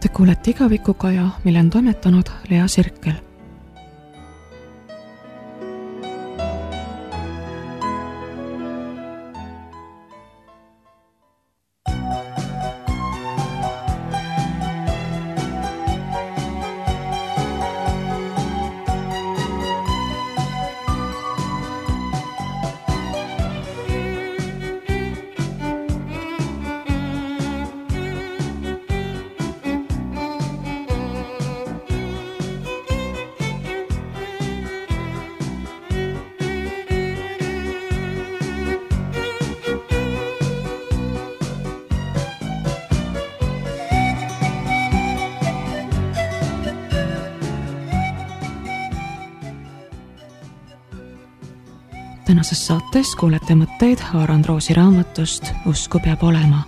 Te kuulete Igavikukaja, mille on toimetanud Lea Sirkel. Tänases saates kuulete mõtteid Aarand Roosi raamatust Usku peab olema.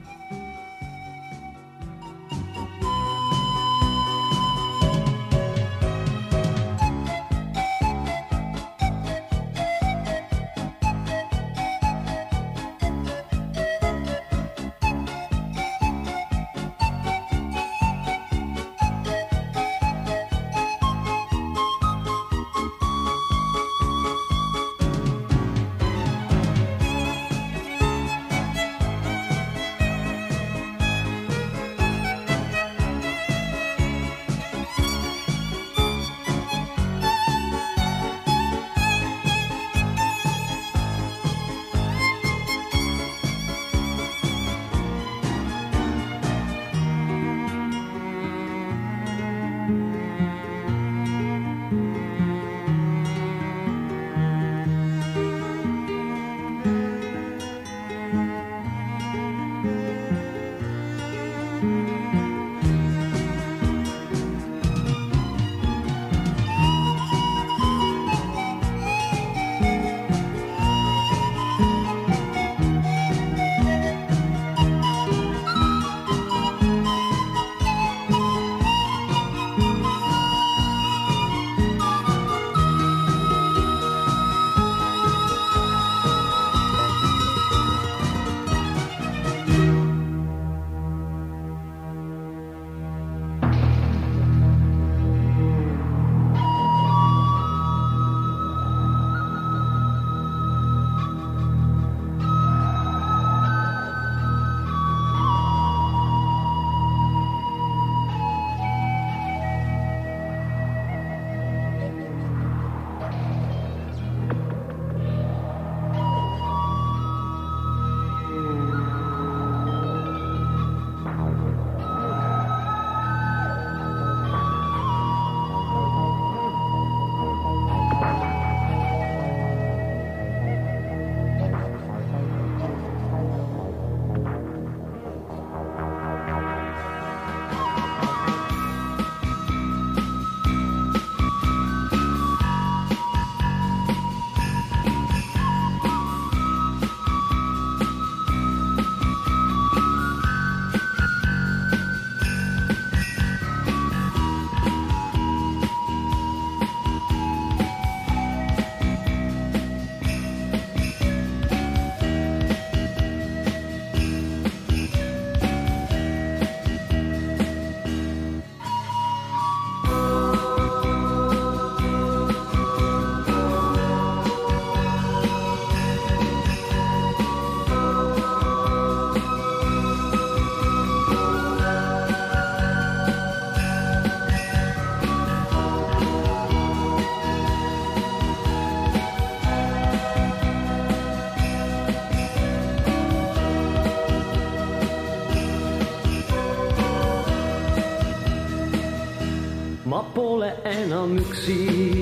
Ma pole enam üksi,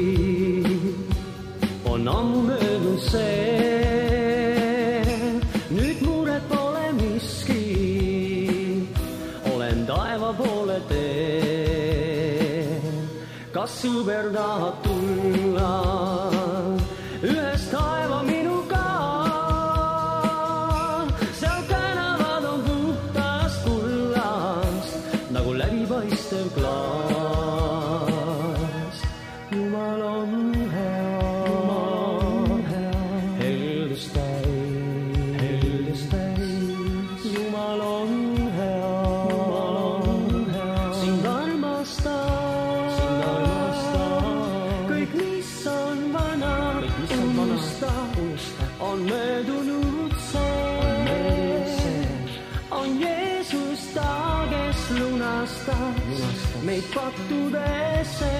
on ammu möödunud see. Nüüd mured pole miski, olen taeva poole tee. Kas sõber tahab tulla ühes taeva minuga? Seal tänavad on puhtast kullast, nagu läbipaistev klaas. Jumal on hea, heldust täis. Jumal on hea, meid pattudesse.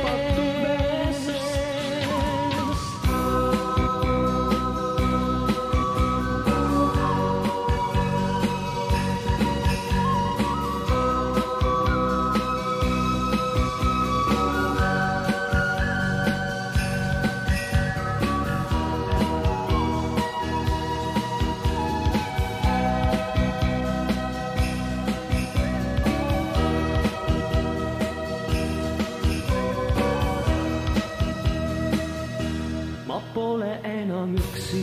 Pole enam üksi,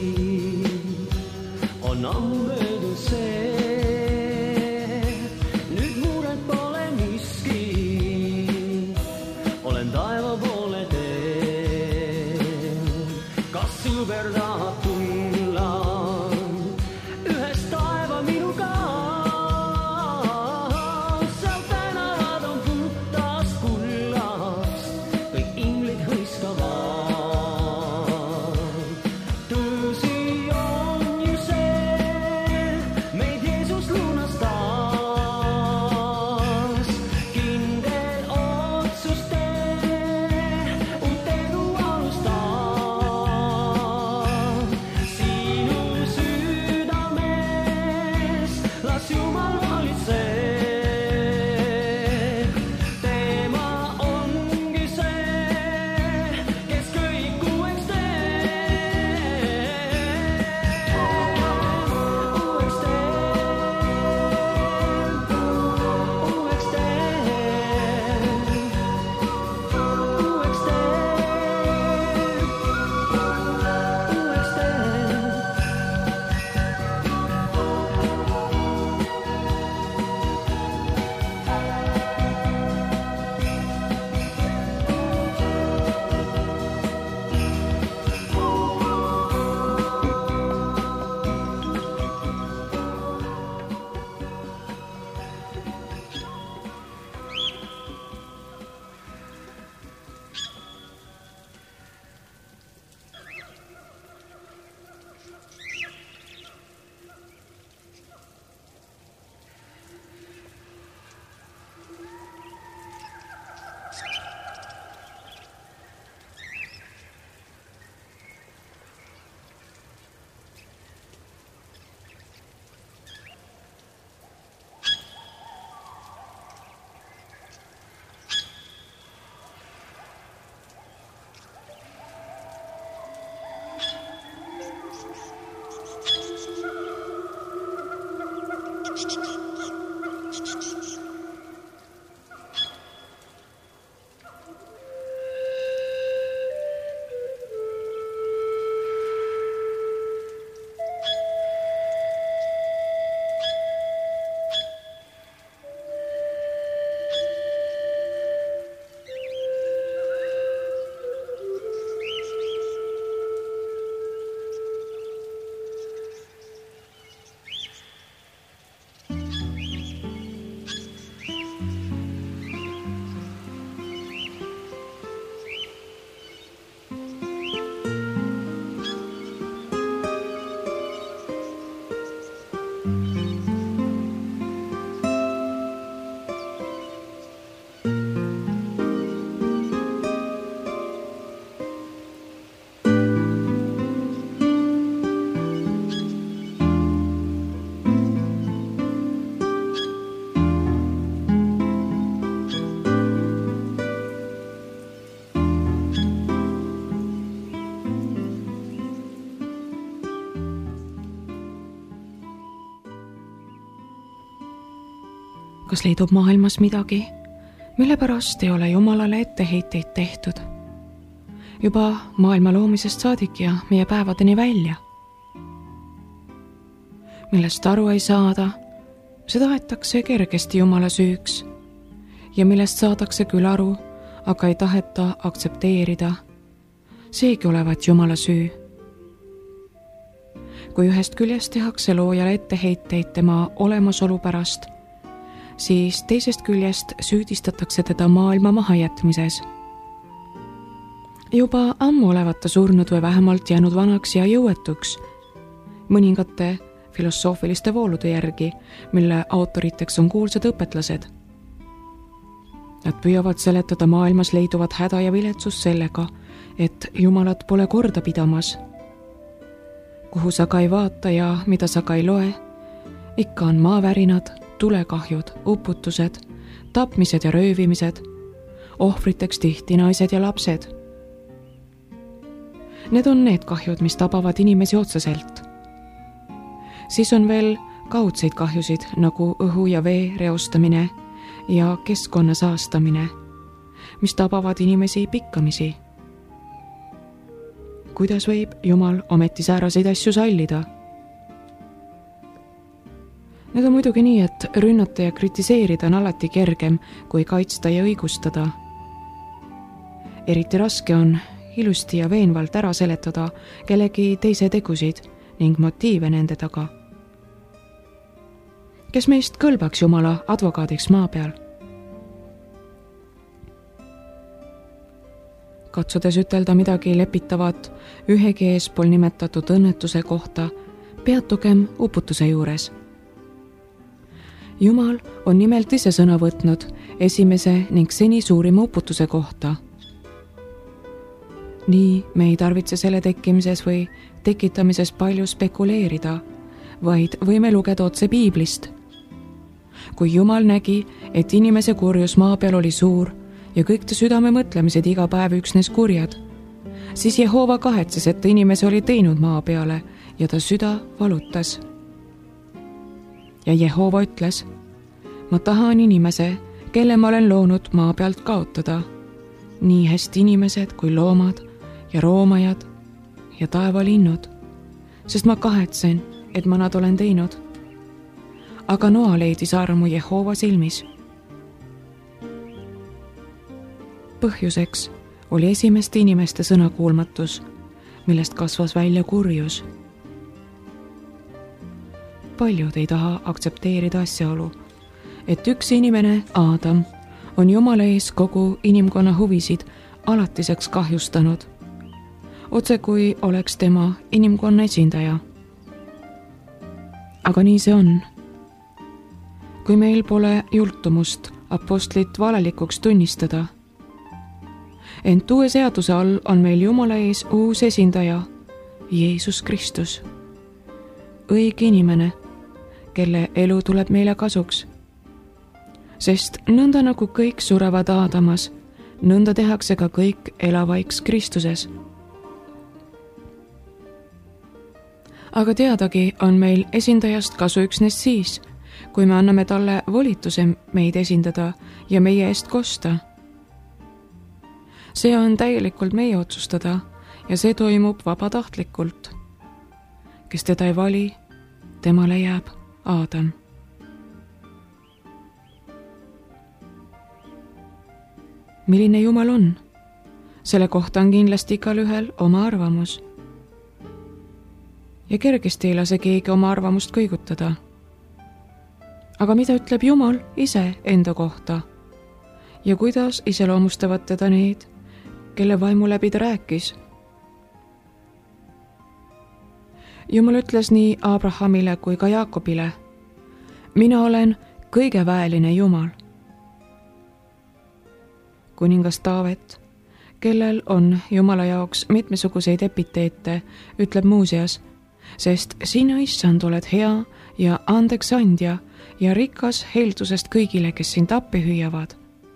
on ammu möödunud see. Nüüd mured pole miski, olen taeva poole teel. Kas sõber tahab tulla ühest taeva minuga? Seal tänavad on puhtas kullast, kõik inglid hõiskavad. Kas leidub maailmas midagi, mille pärast ei ole Jumalale etteheiteid tehtud? Juba maailma loomisest saadik ja meie päevadeni välja. Millest aru ei saada, seda aetakse kergesti Jumala süüks ja millest saadakse küll aru, aga ei taheta aktsepteerida, seegi olevat Jumala süü. Kui ühest küljest tehakse loojale etteheiteid tema olemasolu pärast, siis teisest küljest süüdistatakse teda maailma mahajätmises. Juba ammu olevat ta surnud või vähemalt jäänud vanaks ja jõuetuks mõningate filosoofiliste voolude järgi, mille autoriteks on kuulsad õpetlased. Nad püüavad seletada maailmas leiduvat häda ja viletsust sellega, et Jumalat pole korda pidamas. Kuhu sa ka ei vaata ja mida sa ka ei loe, ikka on maavärinad, tulekahjud, uputused, tapmised ja röövimised, ohvriteks tihti naised ja lapsed. Need on need kahjud, mis tabavad inimesi otseselt. Siis on veel kaudseid kahjusid nagu õhu ja vee reostamine ja keskkonna saastamine, mis tabavad inimesi pikkamisi. Kuidas võib Jumal ometi sääraseid asju sallida? Need on muidugi nii, et rünnata ja kritiseerida on alati kergem kui kaitsta ja õigustada. Eriti raske on ilusti ja veenvalt ära seletada kellegi teise tegusid ning motiive nende taga. Kes meist kõlbaks Jumala advokaadiks maa peal? Katsudes ütelda midagi lepitavat ühegi eespool nimetatud õnnetuse kohta, peatugem uputuse juures. Jumal on nimelt ise sõna võtnud esimese ning seni suurima uputuse kohta. Nii me ei tarvitse selle tekkimises või tekitamises palju spekuleerida, vaid võime lugeda otse Piiblist. Kui Jumal nägi, et inimese kurjus maa peal oli suur ja kõik ta südame mõtlemised iga päev üksnes kurjad, siis Jehova kahetses, et ta inimese oli teinud maa peale ja ta süda valutas. Ja Jehova ütles, ma tahan inimese, kelle ma olen loonud maa pealt kaotada, nii hästi inimesed kui loomad ja roomajad ja taevalinnud, sest ma kahetsen, et ma nad olen teinud. Aga Noa leidis armu Jehova silmis. Põhjuseks oli esimeste inimeste sõnakuulmatus, millest kasvas välja kurjus. Paljud ei taha aktsepteerida asjaolu, et üks inimene, Aadam, on Jumala ees kogu inimkonna huvisid alatiseks kahjustanud, otse kui oleks tema inimkonna esindaja. Aga nii see on. Kui meil pole jultumust apostlit valelikuks tunnistada, ent uue seaduse all on meil Jumala ees uus esindaja, Jeesus Kristus. Õige inimene, kelle elu tuleb meile kasuks. Sest nõnda nagu kõik surevad Aadamas, nõnda tehakse ka kõik elavaiks Kristuses. Aga teadagi on meil esindajast kasu üksnes siis, kui me anname talle volituse meid esindada ja meie eest kosta. See on täielikult meie otsustada ja see toimub vabatahtlikult. Kes teda ei vali, temale jääb Aadam. Milline Jumal on? Selle kohta on kindlasti igalühel oma arvamus. Ja kergesti ei lase keegi oma arvamust kõigutada. Aga mida ütleb Jumal ise enda kohta? Ja kuidas iseloomustavad teda need, kelle vaimu läbi ta rääkis? Jumal ütles nii Abrahamile kui ka Jaakobile, mina olen kõigeväeline Jumal. Kuningas Taavet, kellel on Jumala jaoks mitmesuguseid epiteete, ütleb muuseas, sest sina, Issand, oled hea ja andeks andja ja rikas heldusest kõigile, kes sind appi hüüavad.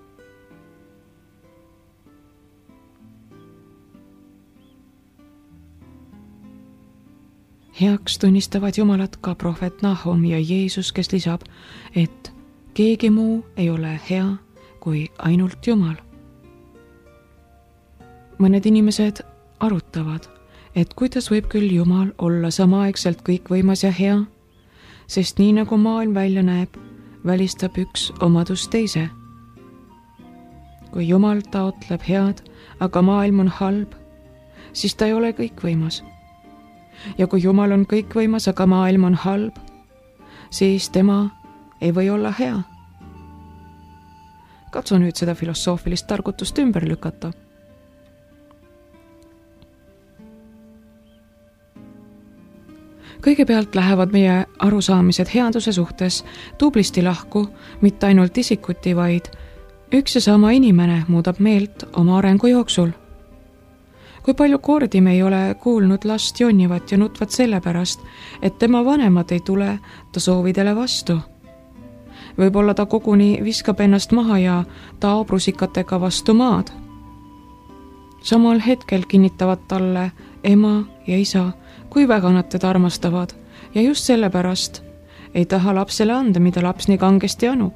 Heaks tunnistavad Jumalat ka prohvet Nahum ja Jeesus, kes lisab, et keegi muu ei ole hea kui ainult Jumal. Mõned inimesed arutavad, et kuidas võib küll Jumal olla samaaegselt kõikvõimas ja hea, sest nii nagu maailm välja näeb, välistab üks omadus teise. Kui Jumal taotleb head, aga maailm on halb, siis ta ei ole kõikvõimas. Ja kui Jumal on kõikvõimas, aga maailm on halb, siis tema ei või olla hea. Katsu nüüd seda filosoofilist targutust ümber lükata. Kõigepealt lähevad meie arusaamised headuse suhtes tublisti lahku, mitte ainult isikuti, vaid üks ja sama inimene muudab meelt oma arengu jooksul. Kui palju kordi me ei ole kuulnud last jonnivat ja nutvat sellepärast, et tema vanemad ei tule ta soovidele vastu. Võib-olla ta koguni viskab ennast maha ja taob rusikatega vastu maad. Samal hetkel kinnitavad talle ema ja isa, kui väga nad teda armastavad ja just sellepärast ei taha lapsele anda, mida laps nii kangesti anub.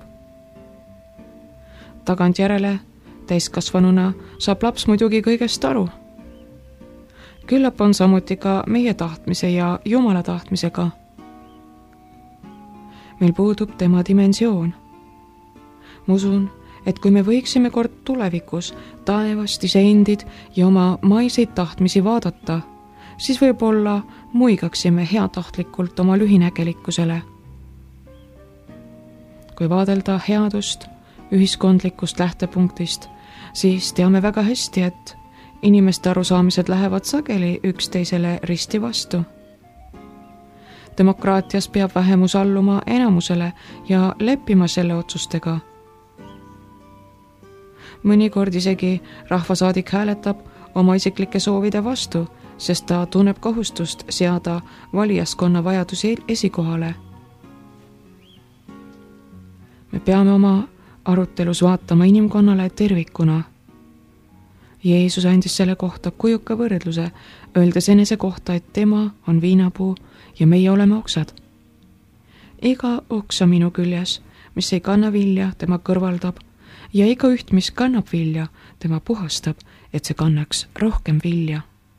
Tagantjärele täiskasvanuna saab laps muidugi kõigest aru. Küllap on samuti ka meie tahtmise ja Jumala tahtmisega. Meil puudub tema dimensioon. Ma usun, et kui me võiksime kord tulevikus taevast iseendid ja oma maiseid tahtmisi vaadata, siis võib-olla muigaksime heatahtlikult oma lühinägelikkusele. Kui vaadelda headust ühiskondlikust lähtepunktist, siis teame väga hästi, et inimeste arusaamised lähevad sageli üksteisele risti vastu. Demokraatias peab vähemus alluma enamusele ja leppima selle otsustega. Mõnikord isegi rahvasaadik hääletab oma isiklike soovide vastu, sest ta tunneb kohustust seada valijaskonna vajadusi esikohale. Me peame oma arutelus vaatama inimkonnale tervikuna. Jeesus andis selle kohta kujuka võrdluse, öeldes enese kohta, et tema on viinapuu ja meie oleme oksad. Iga oksa minu küljes, mis ei kanna vilja, tema kõrvaldab ja iga üht, mis kannab vilja, tema puhastab, et see kannaks rohkem vilja.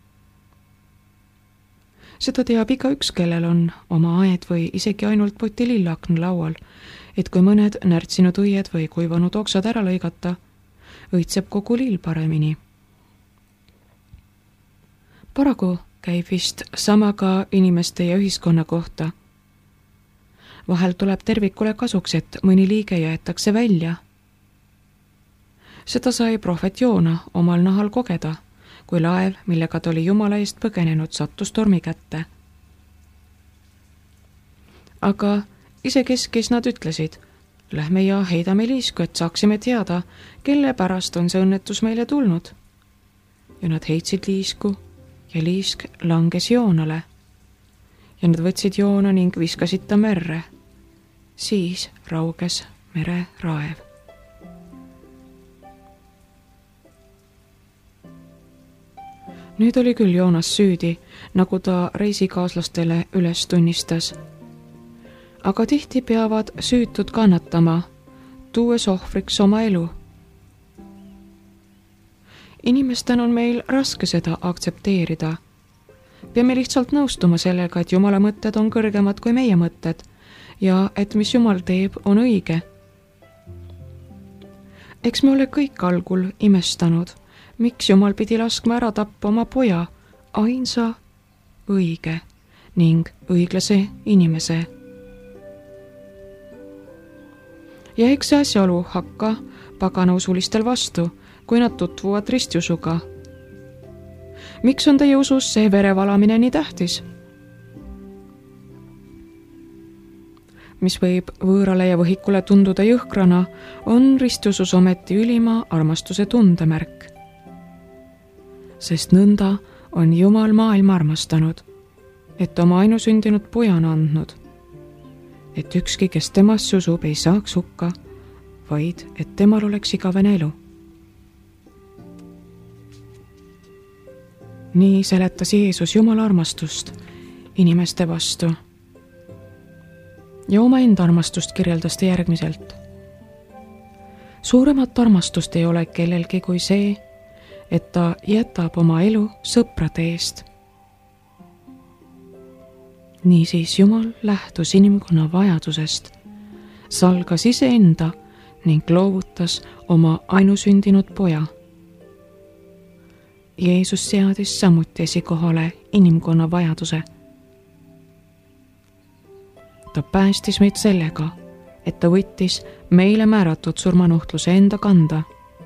Seda teab igaüks, kellel on oma aed või isegi ainult poti lillakna laual, et kui mõned närtsinud õied või kuivanud oksad ära lõigata, õitseb kogu lill paremini. Paraku käib vist sama ka inimeste ja ühiskonna kohta. Vahel tuleb tervikule kasuks, et mõni liige jäetakse välja. Seda sai prohvet Joona omal nahal kogeda, kui laev, millega ta oli Jumala eest põgenenud, sattus tormi kätte. Aga isekeskis nad ütlesid, lähme ja heidame liisku, et saaksime teada, kelle pärast on see õnnetus meile tulnud. Ja nad heitsid liisku ja liisk langes Joonale. Ja nad võtsid Joona ning viskasid ta merre. Siis rauges mere raev. Nüüd oli küll Joonas süüdi, nagu ta reisikaaslastele üles tunnistas. Aga tihti peavad süütud kannatama, tuues ohvriks oma elu. Inimestel on meil raske seda aktsepteerida. Peame lihtsalt nõustuma sellega, et Jumala mõtted on kõrgemad kui meie mõtted ja et mis Jumal teeb, on õige. Eks me ole kõik algul imestanud, miks Jumal pidi laskma ära tappa oma poja, ainsa õige ning õiglase inimese. Ja eks see asjaolu hakka paganausulistel vastu, kui nad tutvuvad ristiusuga. Miks on teie usus see verevalamine nii tähtis? Mis võib võõrale ja võhikule tunduda jõhkrana, on ristiusus ometi ülima armastuse tundemärk. Sest nõnda on Jumal maailma armastanud, et oma ainusündinud poja on andnud, et ükski, kes temasse usub, ei saaks hukka, vaid et temal oleks igavene elu. Nii seletas Jeesus Jumala armastust inimeste vastu. Ja omaenda armastust kirjeldas ta järgmiselt. Suuremat armastust ei ole kellelgi kui see, et ta jätab oma elu sõprade eest. Niisiis Jumal lähtus inimkonna vajadusest, salgas iseenda ning loovutas oma ainusündinud poja. Jeesus seadis samuti esikohale inimkonna vajaduse. Ta päästis meid sellega, et ta võttis meile määratud surmanuhtluse enda kanda.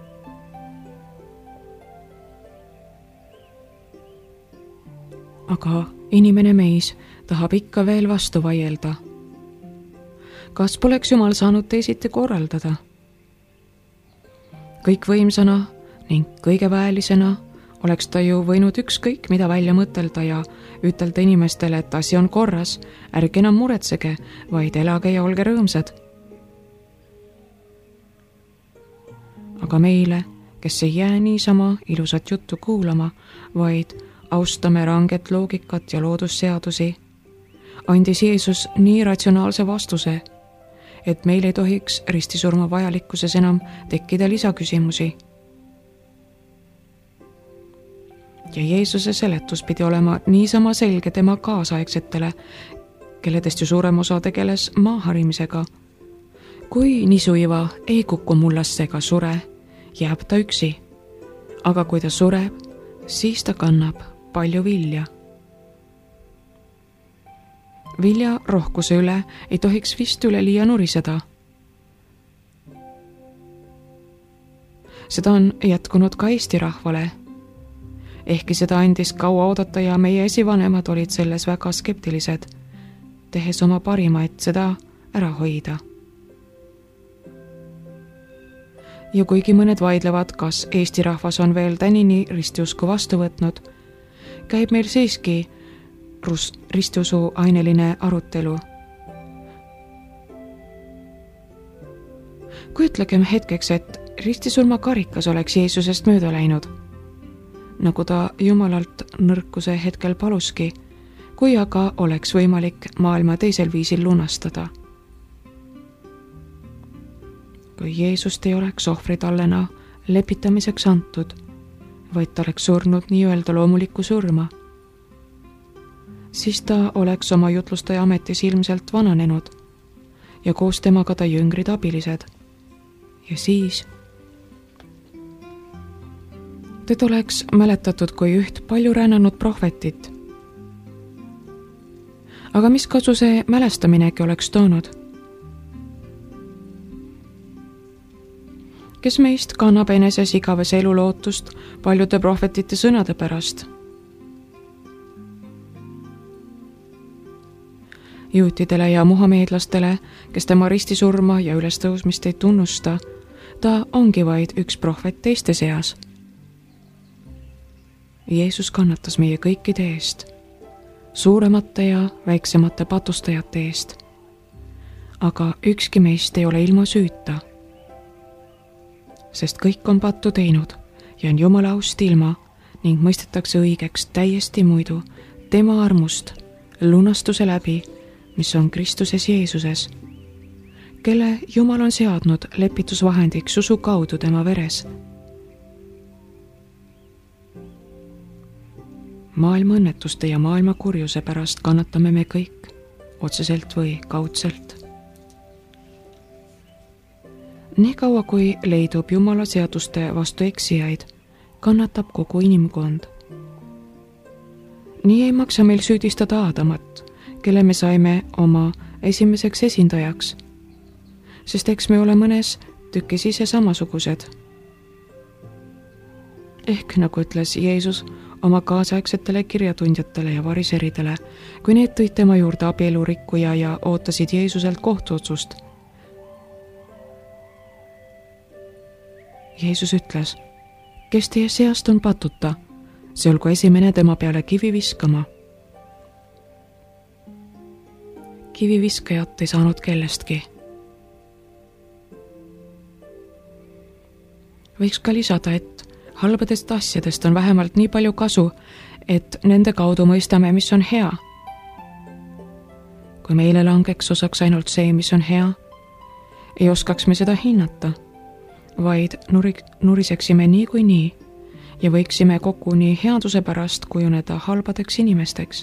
Aga inimene meis tahab ikka veel vastu vaielda. Kas poleks Jumal saanud teisiti korraldada? kõikvõimsana ning kõigeväelisena oleks ta ju võinud ükskõik mida välja mõtelda ja ütelda inimestele, et asi on korras, ärge enam muretsege, vaid elage ja olge rõõmsad. Aga meile, kes ei jää niisama ilusat juttu kuulama, vaid austame ranget loogikat ja loodusseadusi, andis Jeesus nii ratsionaalse vastuse, et meil ei tohiks ristisurma vajalikkuses enam tekkida lisaküsimusi. Ja Jeesuse seletus pidi olema niisama selge tema kaasaegsetele, kelledest ju suurem osa tegeles maaharimisega. Kui nisuiva ei kuku mullasse ega sure, jääb ta üksi. Aga kui ta sureb, siis ta kannab palju vilja. Vilja rohkuse üle ei tohiks vist üleliia nuriseda. Seda on jätkunud ka Eesti rahvale. Ehkki seda andis kaua oodata ja meie esivanemad olid selles väga skeptilised, tehes oma parima, et seda ära hoida. Ja kuigi mõned vaidlevad, kas Eesti rahvas on veel tänini ristiusku vastu võtnud, käib meil siiski ristiusu aineline arutelu. Kujutlegem hetkeks, et ristisurma karikas oleks Jeesusest mööda läinud, nagu ta Jumalalt nõrkuse hetkel paluski, kui aga oleks võimalik maailma teisel viisil lunastada. Kui Jeesust ei oleks ohvritallena lepitamiseks antud, vaid ta oleks surnud nii-öelda loomulikku surma, siis ta oleks oma jutlustaja ametis ilmselt vananenud ja koos temaga ta jüngrid abilised. Ja siis teda oleks mäletatud kui üht palju rännanud prohvetit. Aga mis kasu see mälestaminegi oleks toonud? Kes meist kannab eneses igavese elu lootust paljude prohvetite sõnade pärast? Juutidele ja muhameedlastele, kes tema ristisurma ja ülestõusmist ei tunnusta, ta ongi vaid üks prohvet teiste seas. Jeesus kannatas meie kõikide eest, suuremate ja väiksemate patustajate eest. Aga ükski meist ei ole ilma süüta, sest kõik on pattu teinud ja on Jumala aust ilma ning mõistetakse õigeks täiesti muidu tema armust lunastuse läbi, mis on Kristuses Jeesuses, kelle Jumal on seadnud lepitusvahendiks usu kaudu tema veres. Maailma õnnetuste ja maailma kurjuse pärast kannatame me kõik, otseselt või kaudselt. Nii kaua, kui leidub Jumala seaduste vastu eksijaid, kannatab kogu inimkond. Nii ei maksa meil süüdistada Aadamat, kelle me saime oma esimeseks esindajaks, sest eks me ole mõnes tükis ise samasugused. Ehk nagu ütles Jeesus oma kaasaegsetele kirjatundjatele ja variseridele, kui need tõid tema juurde abielurikkuja ja ootasid Jeesuselt kohtuotsust. Jeesus ütles, kes teie seast on patuta, see olgu esimene tema peale kivi viskama. Kiviviskajat ei saanud kellestki. Võiks ka lisada, et halbadest asjadest on vähemalt nii palju kasu, et nende kaudu mõistame, mis on hea. Kui meile langeks osaks ainult see, mis on hea, ei oskaks me seda hinnata, vaid nuriseksime nii ja võiksime koguni headuse pärast kujuneda halbadeks inimesteks.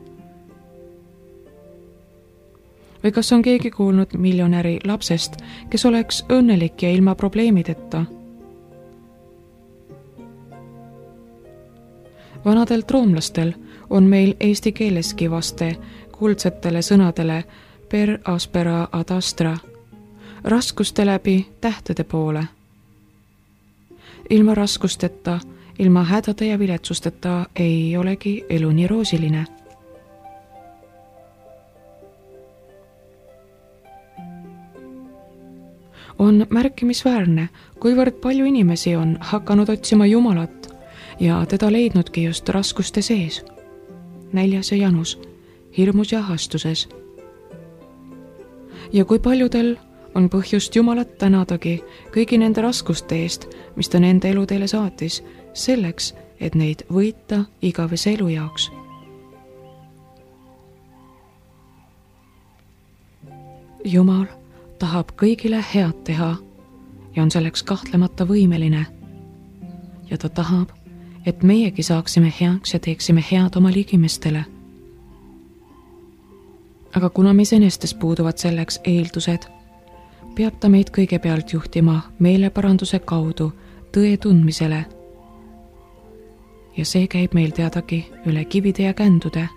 Või kas on keegi kuulnud miljonäri lapsest, kes oleks õnnelik ja ilma probleemideta? Vanadelt roomlastel on meil eesti keeleski vaste kuldsetele sõnadele per aspera ad astra, raskuste läbi tähtede poole. Ilma raskusteta, ilma hädade ja viletsusteta ei olegi elu nii roosiline. On märkimisväärne, kuivõrd palju inimesi on hakanud otsima Jumalat ja teda leidnudki just raskuste sees, näljas ja janus, hirmus ja ahastuses. Ja kui paljudel on põhjust Jumalat tänadagi kõigi nende raskuste eest, mis ta nende elu teile saatis, selleks, et neid võita igavese elu jaoks. Jumal tahab kõigile head teha ja on selleks kahtlemata võimeline. Ja ta tahab, et meiegi saaksime heaks ja teeksime head oma ligimestele. Aga kuna meis enestes puuduvad selleks eeldused, peab ta meid kõigepealt juhtima meeleparanduse kaudu tõe tundmisele. Ja see käib meil teadagi üle kivide ja kändude.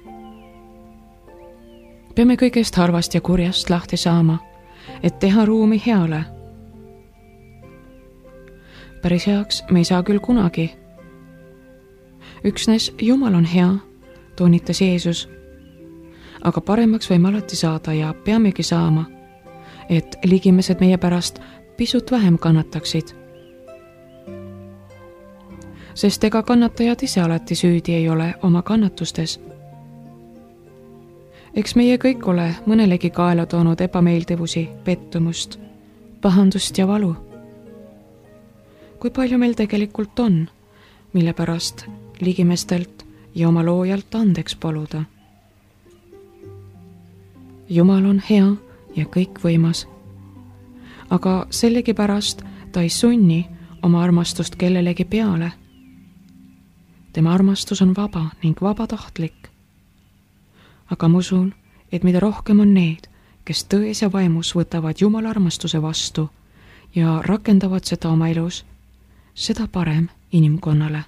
Peame kõigest halvast ja kurjast lahti saama, et teha ruumi heale. Päris heaks me ei saa küll kunagi. Üksnes Jumal on hea, toonitas Jeesus, aga paremaks võime alati saada ja peamegi saama, et ligimesed meie pärast pisut vähem kannataksid. Sest ega kannatajad ise alati süüdi ei ole oma kannatustes. Eks meie kõik ole mõnelegi kaela toonud ebameeldivusi, pettumust, pahandust ja valu. Kui palju meil tegelikult on, mille pärast ligimestelt ja oma loojalt andeks paluda. Jumal on hea ja kõikvõimas, aga sellegipärast ta ei sunni oma armastust kellelegi peale. Tema armastus on vaba ning vabatahtlik. Aga ma usun, et mida rohkem on need, kes tões ja vaimus võtavad Jumala armastuse vastu ja rakendavad seda oma elus, seda parem inimkonnale.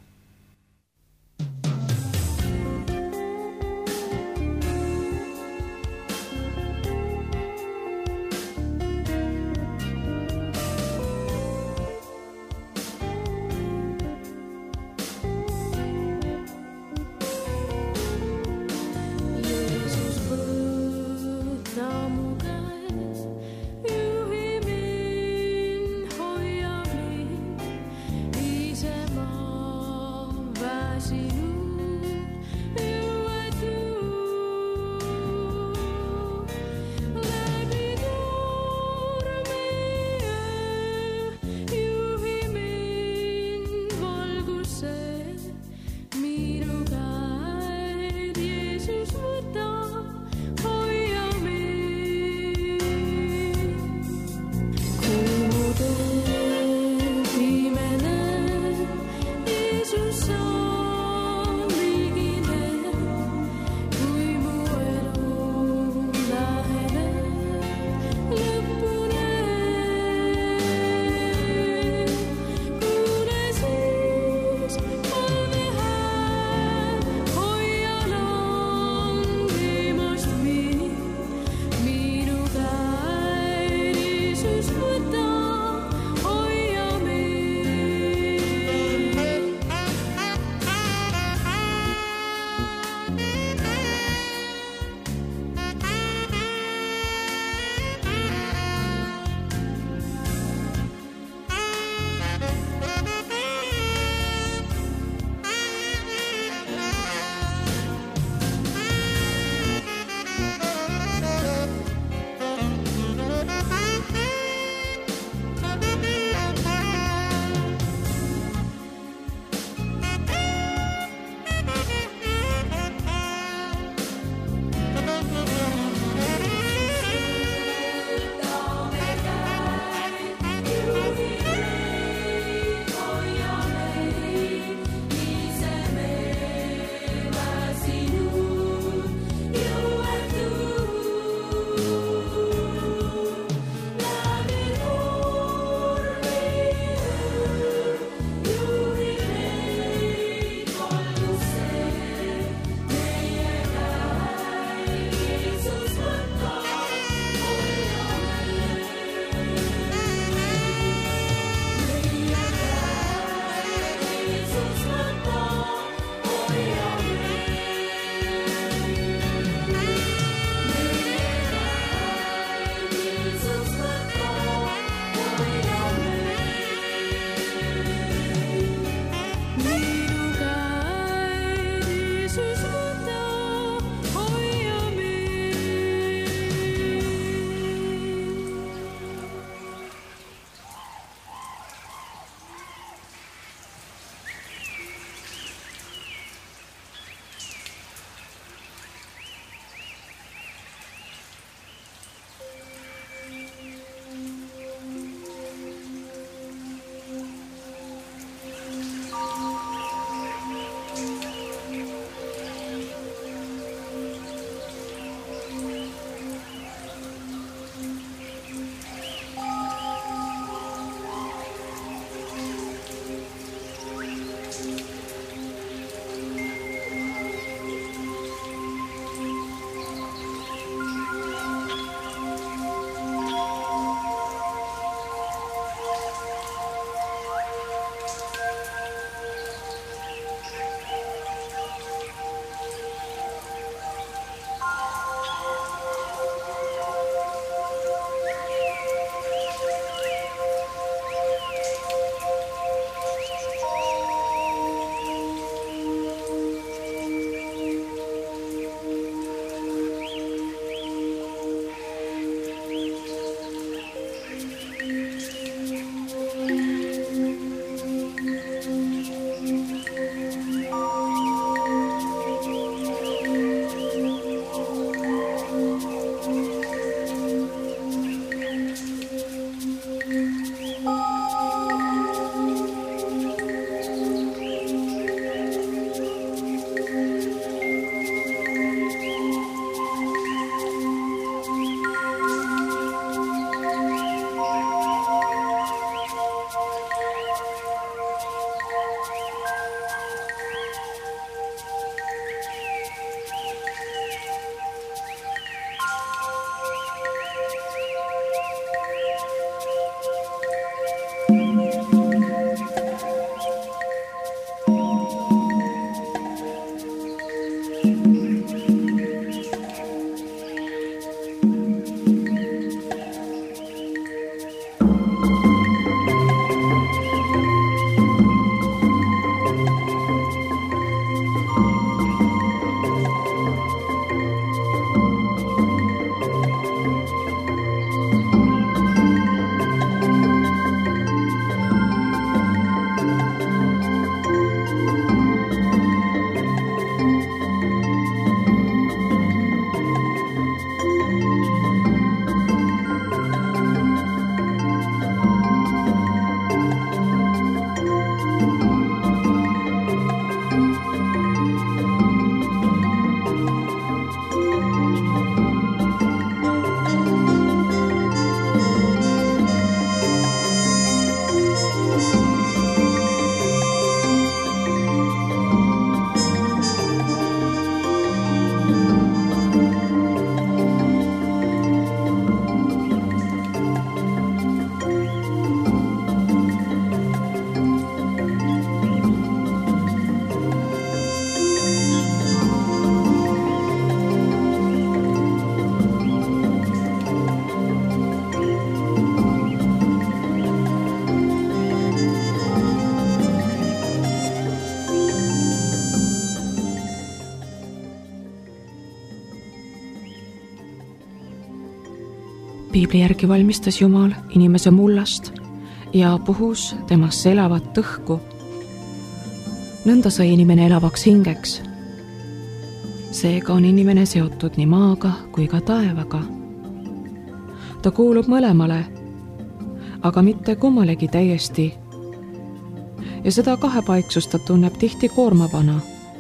Piibli järgi valmistas Jumal inimese mullast ja puhus temasse elavat õhku. Nõnda sai inimene elavaks hingeks. Seega on inimene seotud nii maaga kui ka taevaga. Ta kuulub mõlemale, aga mitte kummalegi täiesti. Ja seda kahepaiksust ta tunneb tihti koormavana.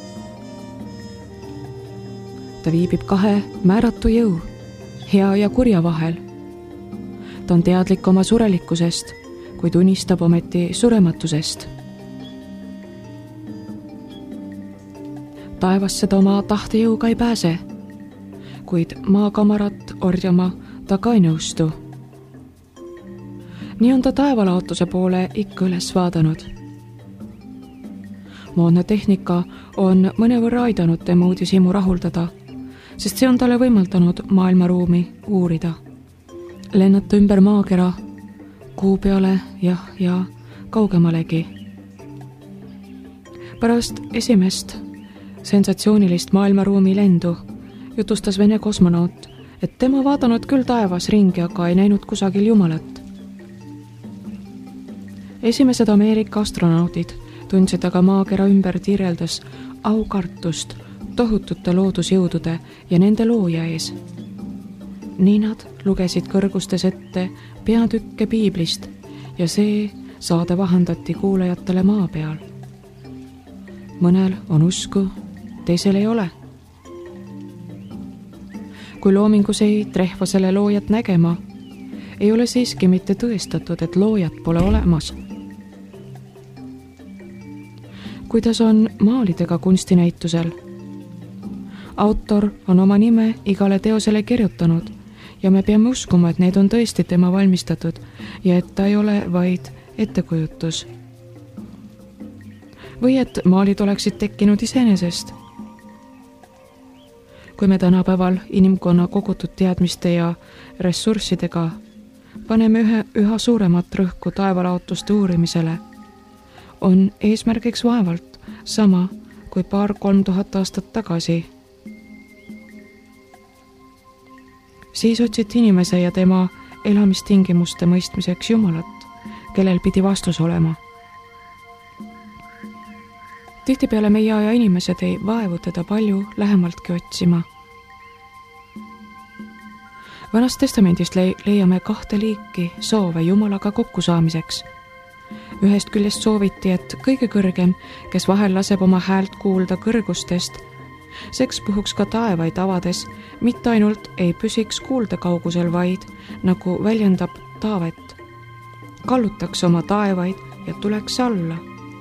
Ta viibib kahe määratu jõu, hea ja kurja vahel. Ta on teadlik oma surelikkusest, kuid unistab ometi surematusest. Taevasse ta oma tahtejõuga ei pääse, kuid maakamarat orjama ta ka ei nõustu. Nii on ta taevalaotuse poole ikka üles vaadanud. Moodne tehnika on mõnevõrra aidanud tema uudishimu rahuldada, sest see on talle võimaldanud maailmaruumi uurida. Lennata ümber maakera, kuu peale ja kaugemalegi. Pärast esimest sensatsioonilist maailmaruumi lendu jutustas Vene kosmonaut, et tema vaadanud küll taevas ringi, aga ei näinud kusagil Jumalat. Esimesed Ameerika astronaudid tundsid aga maakera ümber tiireldes aukartust tohutute loodusjõudude ja nende looja ees. Nii nad lugesid kõrgustes ette peatükke Piiblist ja see saade vahendati kuulajatele maa peal. Mõnel on usku, teisel ei ole. Kui loomingus ei trehva selle loojat nägema, ei ole siiski mitte tõestatud, et loojat pole olemas. Kuidas on maalidega kunstinäitusel? Autor on oma nime igale teosele kirjutanud ja me peame uskuma, et need on tõesti tema valmistatud ja et ta ei ole vaid ettekujutus. Või et maalid oleksid tekkinud iseenesest. Kui me tänapäeval inimkonna kogutud teadmiste ja ressurssidega paneme üha suuremat rõhku taevalaotuste uurimisele, on eesmärgiks vaevalt sama kui 2,000–3,000 aastat tagasi. Siis otsiti inimese ja tema elamistingimuste mõistmiseks Jumalat, kellel pidi vastus olema. Tihtipeale meie aja inimesed ei vaevu teda palju lähemaltki otsima. Vanast testamendist leiame 2 liiki soove Jumalaga kokkusaamiseks. Ühest küljest sooviti, et kõige kõrgem, kes vahel laseb oma häält kuulda kõrgustest, seks puhuks ka taevaid avades, mitte ainult ei püsiks kuulda kaugusel, vaid, nagu väljendab Taavet, kallutaks oma taevaid ja tuleks alla.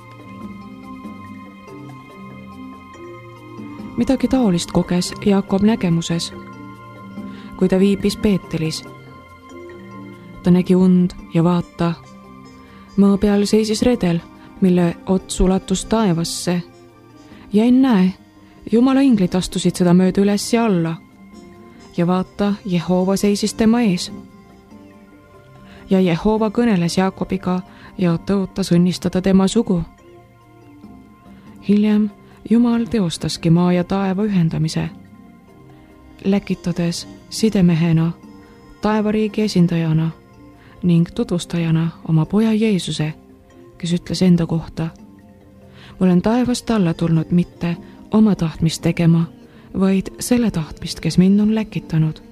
Midagi taolist koges Jaakob nägemuses, kui ta viibis Peetelis. Ta nägi und ja vaata, maa peal seisis redel, mille ots ulatus taevasse. Ja ei näe, Jumala inglid astusid seda mööda üles ja alla. Ja vaata, Jehova seisis tema ees. Ja Jehova kõneles Jaakobiga ja tõotas õnnistada tema sugu. Hiljem Jumal teostaski maa ja taeva ühendamise, läkitades sidemehena, taevariigi esindajana ning tutvustajana oma poja Jeesuse, kes ütles enda kohta: ma olen taevast alla tulnud mitte oma tahtmist tegema, vaid selle tahtmist, kes mind on läkitanud.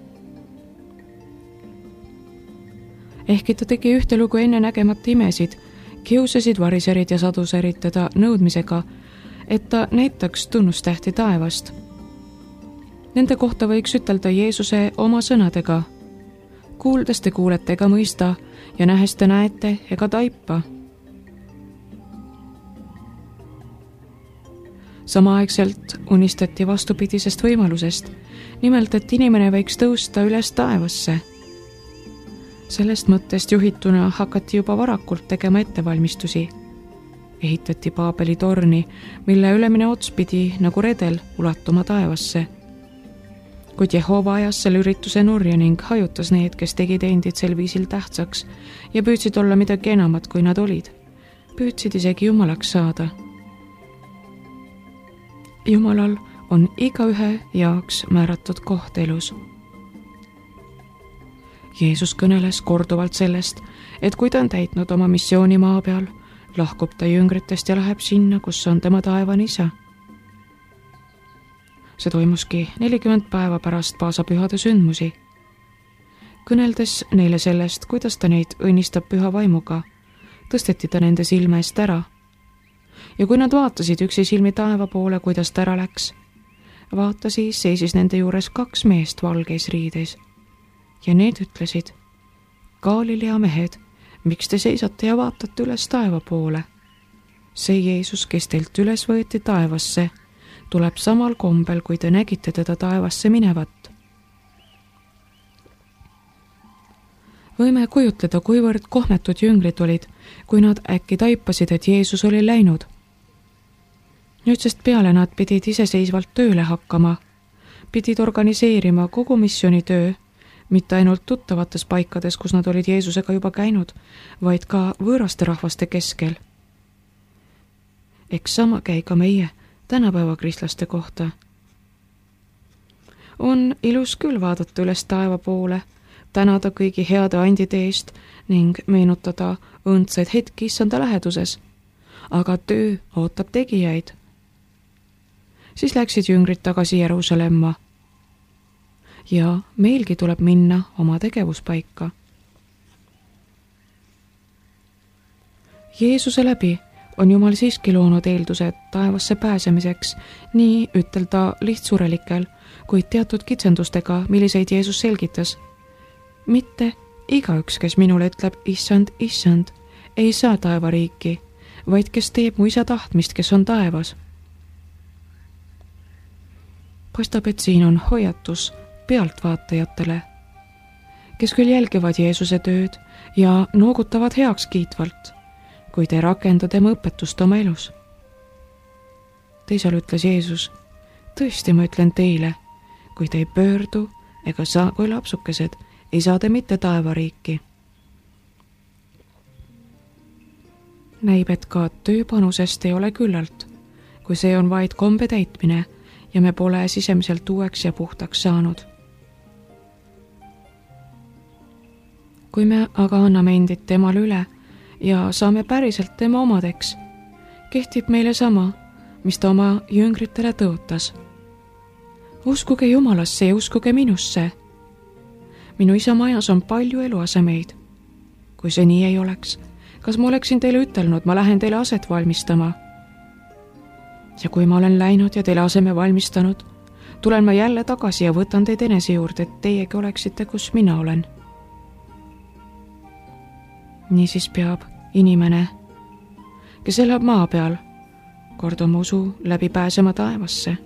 Ehkki ta tegi ühtelugu enne nägemata imesid, kiusasid variserid ja saduserid teda nõudmisega, et ta näitaks tunnustähti taevast. Nende kohta võiks ütelda Jeesuse oma sõnadega: kuuldes te kuulete ega mõista ja nähes te näete ega taipa. Samaaegselt unistati vastupidisest võimalusest, nimelt et inimene võiks tõusta üles taevasse. Sellest mõttest juhituna hakati juba varakult tegema ettevalmistusi. Ehitati Paabeli torni, mille ülemine ots pidi nagu redel ulatuma taevasse. Kuid Jehova ajas selle ürituse nurja ning hajutas need, kes tegid endid sel viisil tähtsaks ja püüdsid olla midagi enamat, kui nad olid. Püüdsid isegi Jumalaks saada. Jumalal on igaühe jaoks määratud koht elus. Jeesus kõneles korduvalt sellest, et kui ta on täitnud oma missiooni maa peal, lahkub ta jüngritest ja läheb sinna, kus on tema taevane isa. See toimuski 40 päeva pärast paasapühade sündmusi. Kõneldes neile sellest, kuidas ta neid õnnistab püha vaimuga, tõsteti ta nende silme eest ära. Ja kui nad vaatasid üksi silmi taeva poole, kuidas ta ära läks, vaata siis seisis nende juures 2 meest valgeis riides. Ja need ütlesid: Galilea mehed, miks te seisate ja vaatate üles taeva poole? See Jeesus, kes teilt üles võeti taevasse, tuleb samal kombel, kui te nägite teda taevasse minevat. Võime kujutleda, kuivõrd kohmetud jüngrid olid, kui nad äkki taipasid, et Jeesus oli läinud. Nüüdsest peale nad pidid iseseisvalt tööle hakkama, pidid organiseerima kogu missioonitöö, mitte ainult tuttavates paikades, kus nad olid Jeesusega juba käinud, vaid ka võõraste rahvaste keskel. Eks sama käi ka meie tänapäeva kristlaste kohta. On ilus küll vaadata üles taeva poole, tänada kõigi heade andide eest ning meenutada õndsaid hetki issanda läheduses, aga töö ootab tegijaid. Siis läksid jüngrid tagasi Jeruusalemma. Ja meilgi tuleb minna oma tegevuspaika. Jeesuse läbi on Jumal siiski loonud eeldused taevasse pääsemiseks, nii ütelda lihtsurelikel, kuid teatud kitsendustega, milliseid Jeesus selgitas. Mitte igaüks, kes minule ütleb issand, issand, ei saa taevariiki, vaid kes teeb mu isa tahtmist, kes on taevas. Paistab, et siin on hoiatus pealtvaatajatele, kes küll jälgivad Jeesuse tööd ja noogutavad heaks kiitvalt, kuid ei rakenda tema õpetust oma elus. Teisal ütles Jeesus: tõesti, ma ütlen teile, kui te ei pöördu ega saa kui lapsukesed, ei saa te mitte taevariiki. Näib, et ka tööpanusest ei ole küllalt, kui see on vaid kombe täitmine ja me pole sisemiselt uueks ja puhtaks saanud. Kui me aga anname endid temale üle ja saame päriselt tema omadeks, kehtib meile sama, mis ta oma jüngritele tõotas. Uskuge Jumalasse ja uskuge minusse. Minu isa majas on palju eluasemeid. Kui see nii ei oleks, kas ma oleksin teile ütelnud, ma lähen teile aset valmistama? Ja kui ma olen läinud ja teile aseme valmistanud, tulen ma jälle tagasi ja võtan teid enese juurde, et teiegi oleksite, kus mina olen. Niisiis peab inimene, kes elab maa peal, kord oma usu läbi pääsema taevasse.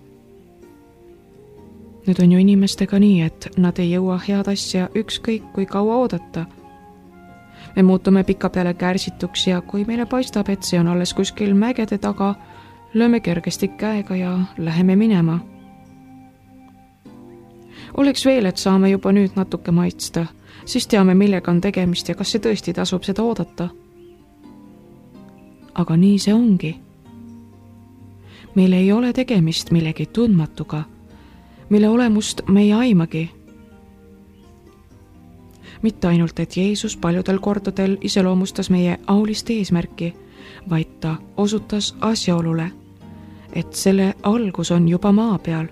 Nüüd on ju inimestega nii, et nad ei jõua head asja ükskõik kui kaua oodata. Me muutume pika peale kärsituks ja kui meile paistab, et see on alles kuskil mägede taga, lööme kergesti käega ja läheme minema. Oleks veel, et saame juba nüüd natuke maitsta, siis teame, millega on tegemist ja kas see tõesti tasub seda oodata. Aga nii see ongi. Meil ei ole tegemist millegi tundmatuga, mille olemust me ei aimagi. Mitte ainult, et Jeesus paljudel kordadel iseloomustas meie aulist eesmärki, vaid ta osutas asjaolule, et selle algus on juba maa peal.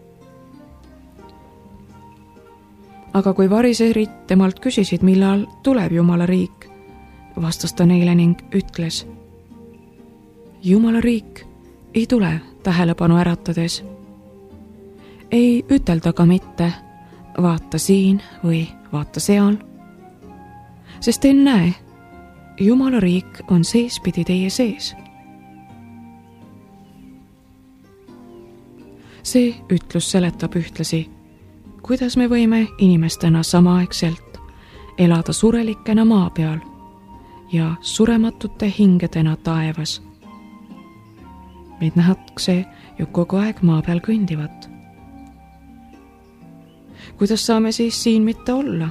Aga kui variserid temalt küsisid, millal tuleb Jumala riik, vastas ta neile ning ütles: Jumala riik ei tule tähelepanu äratades. Ei ütelda ka mitte, vaata siin või vaata seal. Sest ennäe, Jumala riik on seespidi teie sees. See ütlus seletab ühtlasi, kuidas me võime inimestena samaaegselt elada surelikena maa peal ja surematute hingedena taevas. Meid nähakse ju kogu aeg maa peal kõndivat. Kuidas saame siis siin mitte olla?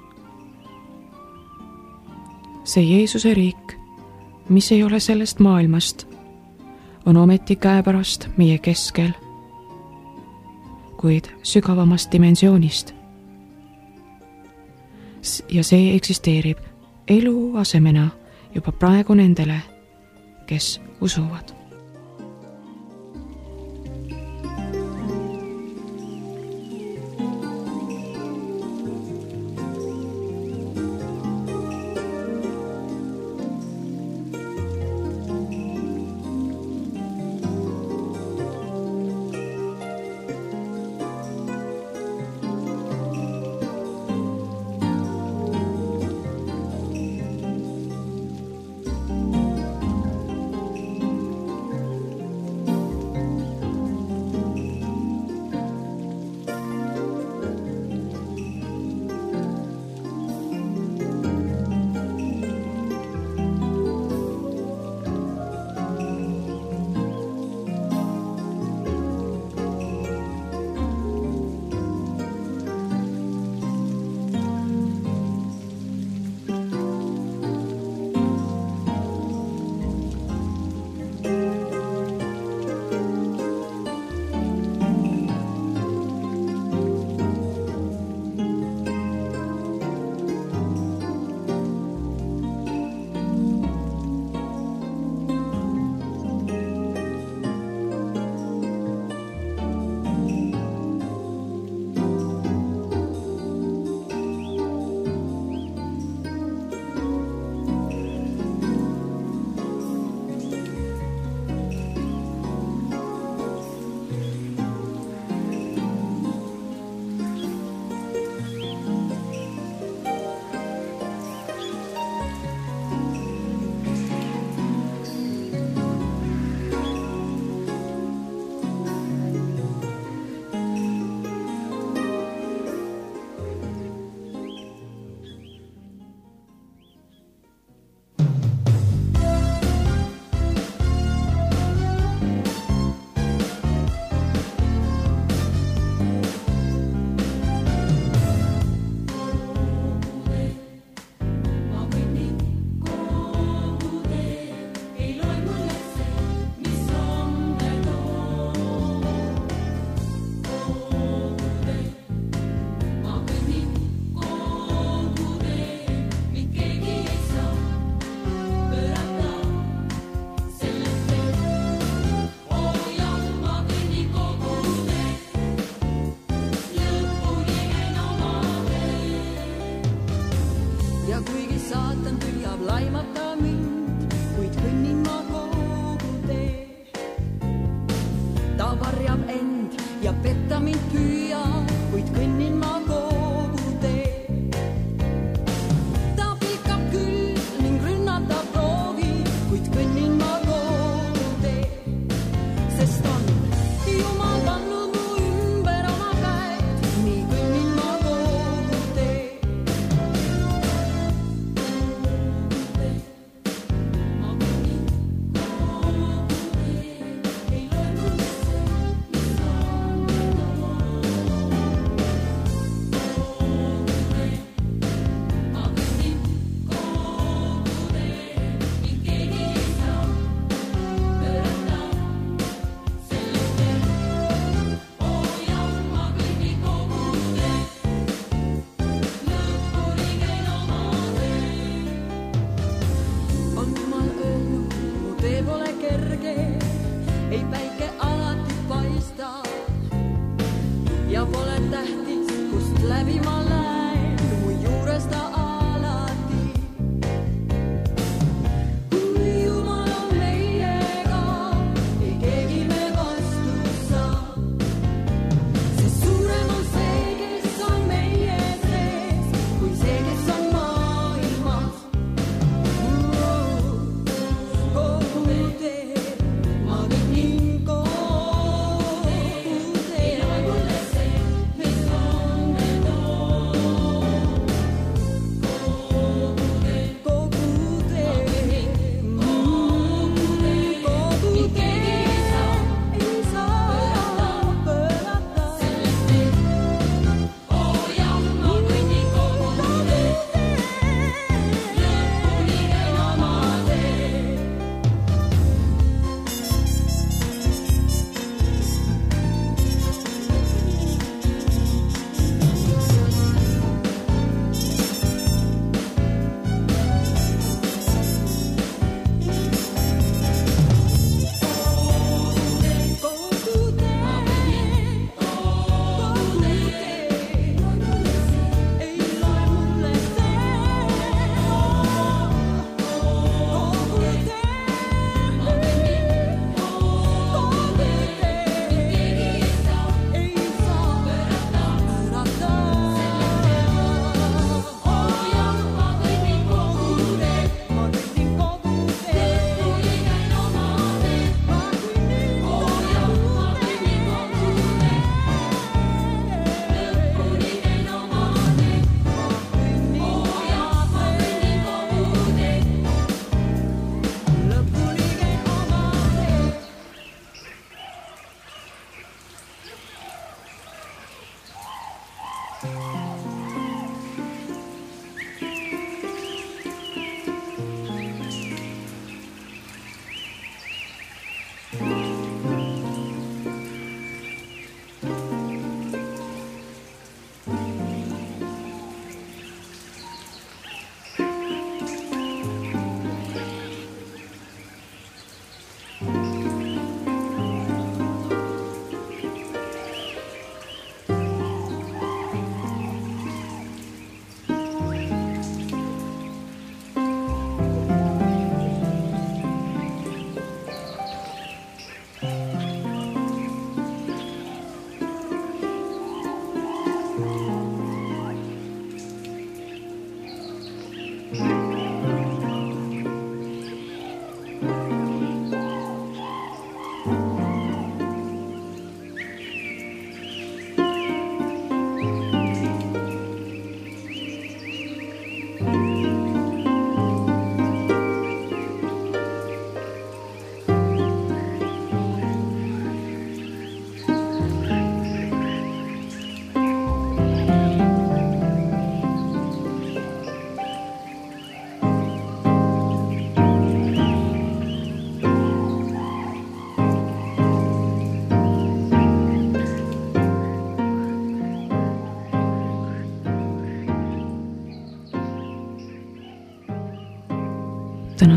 See Jeesuse riik, mis ei ole sellest maailmast, on ometi käepärast meie keskel, kuid sügavamast dimensioonist. ja see eksisteerib elu asemena juba praegu nendele, kes usuvad.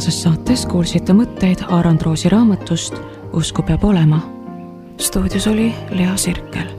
tänases saates kuulsite mõtteid Aarand Roosi raamatust Usku peab olema. Stuudios oli Lea Sirkel.